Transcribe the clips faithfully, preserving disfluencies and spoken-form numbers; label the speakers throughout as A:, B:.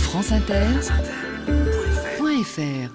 A: France Inter point F R.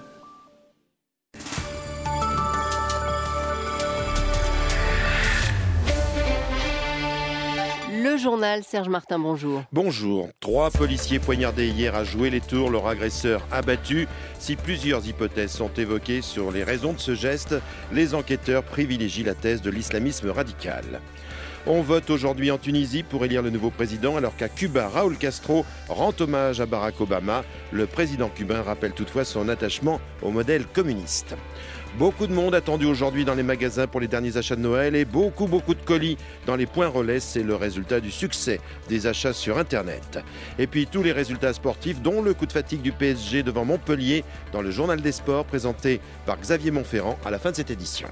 B: Le journal, Serge Martin, bonjour.
C: Bonjour. Trois policiers poignardés hier à Joué-les-Tours, leur agresseur abattu. Si plusieurs hypothèses sont évoquées sur les raisons de ce geste, les enquêteurs privilégient la thèse de l'islamisme radical. On vote aujourd'hui en Tunisie pour élire le nouveau président, alors qu'à Cuba, Raúl Castro rend hommage à Barack Obama. Le président cubain rappelle toutefois son attachement au modèle communiste. Beaucoup de monde attendu aujourd'hui dans les magasins pour les derniers achats de Noël et beaucoup, beaucoup de colis dans les points relais. C'est le résultat du succès des achats sur Internet. Et puis tous les résultats sportifs, dont le coup de fatigue du P S G devant Montpellier dans le journal des sports présenté par Xavier Montferrand à la fin de cette édition.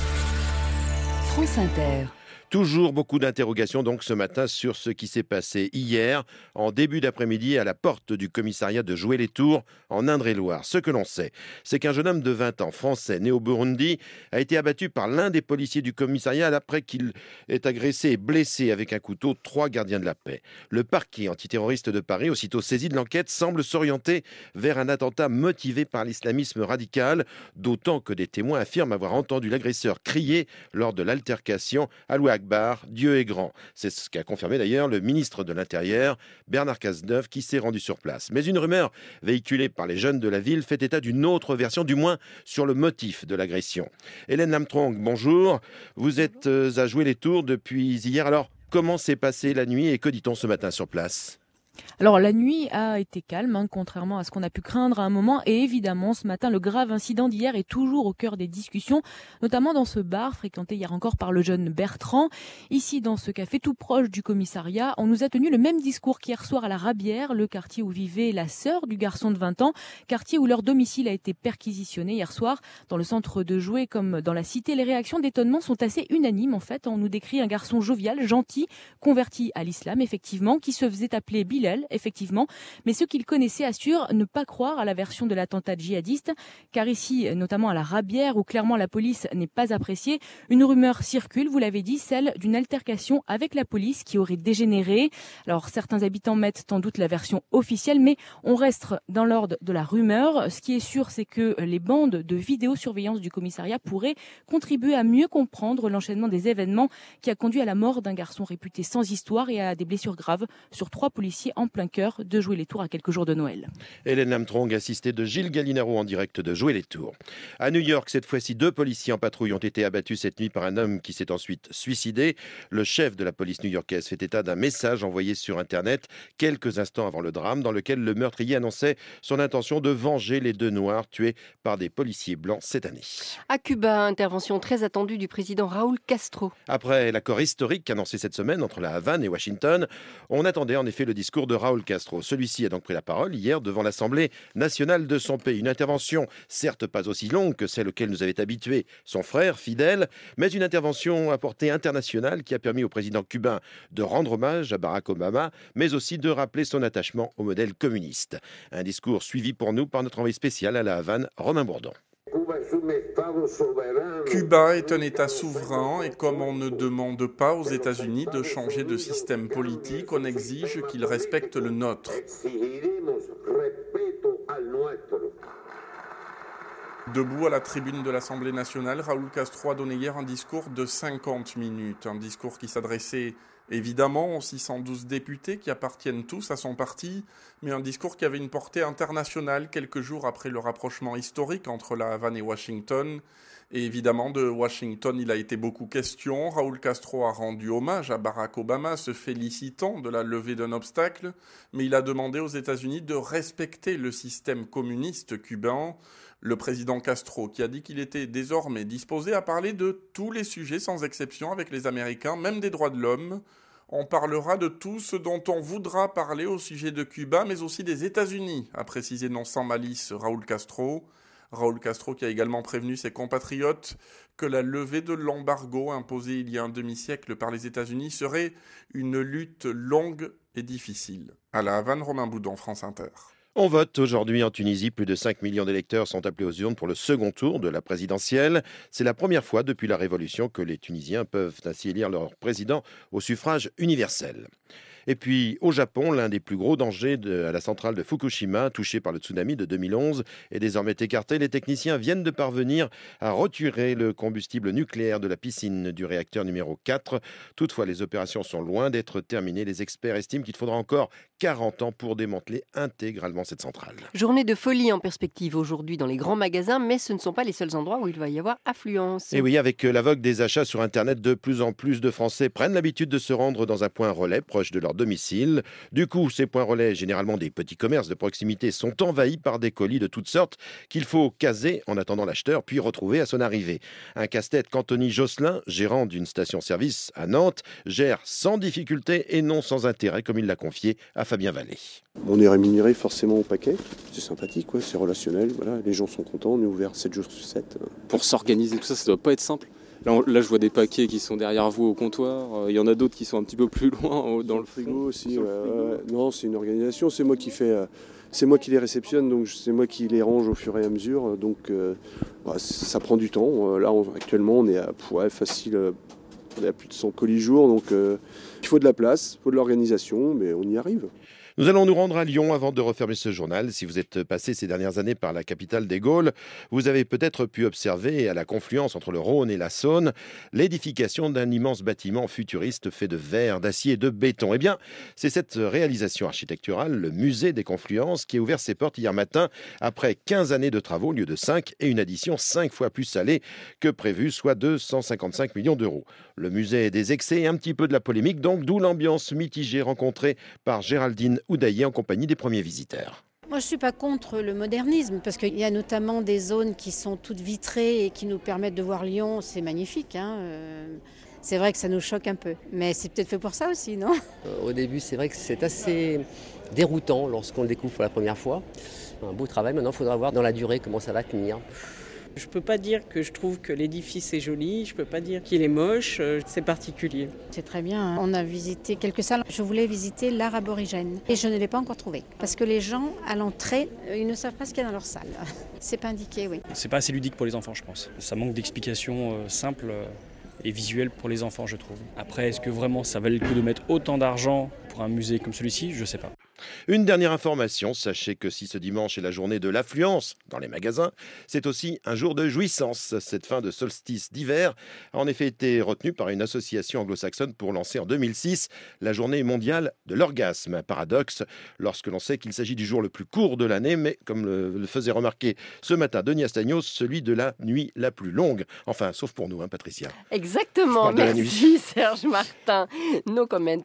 A: France Inter.
C: Toujours beaucoup d'interrogations donc ce matin sur ce qui s'est passé hier en début d'après-midi à la porte du commissariat de Joué-les-Tours en Indre-et-Loire. Ce que l'on sait, c'est qu'un jeune homme de vingt ans, français, né au Burundi, a été abattu par l'un des policiers du commissariat après qu'il ait agressé et blessé avec un couteau trois gardiens de la paix. Le parquet antiterroriste de Paris, aussitôt saisi de l'enquête, semble s'orienter vers un attentat motivé par l'islamisme radical, d'autant que des témoins affirment avoir entendu l'agresseur crier lors de l'altercation « Allahu Akbar, Dieu est grand ». C'est ce qu'a confirmé d'ailleurs le ministre de l'Intérieur, Bernard Cazeneuve, qui s'est rendu sur place. Mais une rumeur véhiculée par les jeunes de la ville fait état d'une autre version, du moins sur le motif de l'agression. Hélène Lamtrong, bonjour. Vous êtes à Joué-les-Tours depuis hier. Alors, comment s'est passée la nuit et que dit-on ce matin sur place ?
D: Alors la nuit a été calme, hein, contrairement à ce qu'on a pu craindre à un moment. Et évidemment, ce matin, le grave incident d'hier est toujours au cœur des discussions, notamment dans ce bar fréquenté hier encore par le jeune Bertrand. Ici, dans ce café tout proche du commissariat, on nous a tenu le même discours qu'hier soir à la Rabière, le quartier où vivait la sœur du garçon de vingt ans, quartier où leur domicile a été perquisitionné hier soir. Dans le centre de Joué comme dans la cité, les réactions d'étonnement sont assez unanimes en fait. On nous décrit un garçon jovial, gentil, converti à l'islam effectivement, qui se faisait appeler Bilal, effectivement, mais ceux qu'il connaissait assurent ne pas croire à la version de l'attentat djihadiste, car ici, notamment à la Rabière, où clairement la police n'est pas appréciée, une rumeur circule, vous l'avez dit, celle d'une altercation avec la police qui aurait dégénéré. Alors certains habitants mettent en doute la version officielle, mais on reste dans l'ordre de la rumeur. Ce qui est sûr, c'est que les bandes de vidéosurveillance du commissariat pourraient contribuer à mieux comprendre l'enchaînement des événements qui a conduit à la mort d'un garçon réputé sans histoire et à des blessures graves sur trois policiers en plein cœur de Joué-les-Tours à quelques jours de Noël.
C: Hélène Lamtrong, assistée de Gilles Gallinaro en direct de Joué-les-Tours. À New York, cette fois-ci, deux policiers en patrouille ont été abattus cette nuit par un homme qui s'est ensuite suicidé. Le chef de la police new-yorkaise fait état d'un message envoyé sur Internet quelques instants avant le drame, dans lequel le meurtrier annonçait son intention de venger les deux Noirs tués par des policiers blancs cette année.
B: À Cuba, intervention très attendue du président Raúl Castro.
C: Après l'accord historique annoncé cette semaine entre la Havane et Washington, on attendait en effet le discours de Raúl Castro. Celui-ci a donc pris la parole hier devant l'Assemblée nationale de son pays. Une intervention certes pas aussi longue que celle auquel nous avait habitué son frère Fidel, mais une intervention à portée internationale qui a permis au président cubain de rendre hommage à Barack Obama, mais aussi de rappeler son attachement au modèle communiste. Un discours suivi pour nous par notre envoyé spécial à la Havane, Romain Bourdon.
E: Cuba est un État souverain et comme on ne demande pas aux États-Unis de changer de système politique, on exige qu'ils respectent le nôtre. Debout à la tribune de l'Assemblée nationale, Raúl Castro a donné hier un discours de cinquante minutes, un discours qui s'adressait évidemment aux six cent douze députés qui appartiennent tous à son parti, mais un discours qui avait une portée internationale quelques jours après le rapprochement historique entre la Havane et Washington. Et évidemment, de Washington, il a été beaucoup question. Raúl Castro a rendu hommage à Barack Obama, se félicitant de la levée d'un obstacle, mais il a demandé aux États-Unis de respecter le système communiste cubain. Le président Castro, qui a dit qu'il était désormais disposé à parler de tous les sujets sans exception avec les Américains, même des droits de l'homme. On parlera de tout ce dont on voudra parler au sujet de Cuba, mais aussi des États-Unis, a précisé non sans malice Raúl Castro. Raúl Castro qui a également prévenu ses compatriotes que la levée de l'embargo imposé il y a un demi-siècle par les États-Unis serait une lutte longue et difficile. À la Havane, Romain Boudon, France Inter.
C: On vote aujourd'hui en Tunisie. Plus de cinq millions d'électeurs sont appelés aux urnes pour le second tour de la présidentielle. C'est la première fois depuis la Révolution que les Tunisiens peuvent ainsi élire leur président au suffrage universel. Et puis au Japon, l'un des plus gros dangers de, à la centrale de Fukushima, touchée par le tsunami de deux mille onze, est désormais écarté. Les techniciens viennent de parvenir à retirer le combustible nucléaire de la piscine du réacteur numéro quatre. Toutefois, les opérations sont loin d'être terminées. Les experts estiment qu'il faudra encore quarante ans pour démanteler intégralement cette centrale.
B: Journée de folie en perspective aujourd'hui dans les grands magasins, mais ce ne sont pas les seuls endroits où il va y avoir affluence.
C: Et oui, avec la vogue des achats sur Internet, de plus en plus de Français prennent l'habitude de se rendre dans un point relais proche de leur domicile. Du coup, ces points relais, généralement des petits commerces de proximité, sont envahis par des colis de toutes sortes qu'il faut caser en attendant l'acheteur, puis retrouver à son arrivée. Un casse-tête qu'Anthony Josselin, gérant d'une station-service à Nantes, gère sans difficulté et non sans intérêt, comme il l'a confié à Fabien Vallée.
F: On est rémunéré forcément au paquet, c'est sympathique, ouais, c'est relationnel, voilà, les gens sont contents, on est ouvert sept jours sur sept.
G: Pour s'organiser tout ça, ça doit pas être simple. Là, on, là je vois des paquets qui sont derrière vous au comptoir, il euh, y en a d'autres qui sont un petit peu plus loin dans le frigo
F: aussi. Ouais, ouais. Non, c'est une organisation, c'est moi qui fais, euh, c'est moi qui les réceptionne, donc c'est moi qui les range au fur et à mesure, donc euh, bah, ça prend du temps. Là on, actuellement on est à ouais, facile, euh, on est à plus de cent colis jour, donc euh, il faut de la place, il faut de l'organisation, mais on y arrive.
C: Nous allons nous rendre à Lyon avant de refermer ce journal. Si vous êtes passé ces dernières années par la capitale des Gaules, vous avez peut-être pu observer à la confluence entre le Rhône et la Saône l'édification d'un immense bâtiment futuriste fait de verre, d'acier et de béton. Eh bien, c'est cette réalisation architecturale, le musée des Confluences, qui a ouvert ses portes hier matin après quinze années de travaux au lieu de cinq et une addition cinq fois plus salée que prévu, soit deux cent cinquante-cinq millions d'euros. Le musée des excès et un petit peu de la polémique, donc d'où l'ambiance mitigée rencontrée par Géraldine Oudaillé en compagnie des premiers visiteurs.
H: Moi, je ne suis pas contre le modernisme, parce qu'il y a notamment des zones qui sont toutes vitrées et qui nous permettent de voir Lyon. C'est magnifique, hein. C'est vrai que ça nous choque un peu, mais c'est peut-être fait pour ça aussi, non ?
I: Au début, c'est vrai que c'est assez déroutant lorsqu'on le découvre pour la première fois. Un beau travail, maintenant il faudra voir dans la durée comment ça va tenir.
J: Je peux pas dire que je trouve que l'édifice est joli, je peux pas dire qu'il est moche, c'est particulier.
H: C'est très bien, hein. On a visité quelques salles. Je voulais visiter l'art aborigène et je ne l'ai pas encore trouvé. Parce que les gens, à l'entrée, ils ne savent pas ce qu'il y a dans leur salle. C'est pas indiqué, oui.
K: C'est pas assez ludique pour les enfants, je pense. Ça manque d'explications euh, simples euh, et visuelles pour les enfants, je trouve. Après, est-ce que vraiment ça valait le coup de mettre autant d'argent pour un musée comme celui-ci ? Je sais pas.
C: Une dernière information, sachez que si ce dimanche est la journée de l'affluence dans les magasins, c'est aussi un jour de jouissance. Cette fin de solstice d'hiver a en effet été retenue par une association anglo-saxonne pour lancer en deux mille six la journée mondiale de l'orgasme. Un paradoxe lorsque l'on sait qu'il s'agit du jour le plus court de l'année, mais comme le, le faisait remarquer ce matin Denis Astagnos, celui de la nuit la plus longue. Enfin, sauf pour nous, hein, Patricia.
B: Exactement, merci Serge Martin. No comment.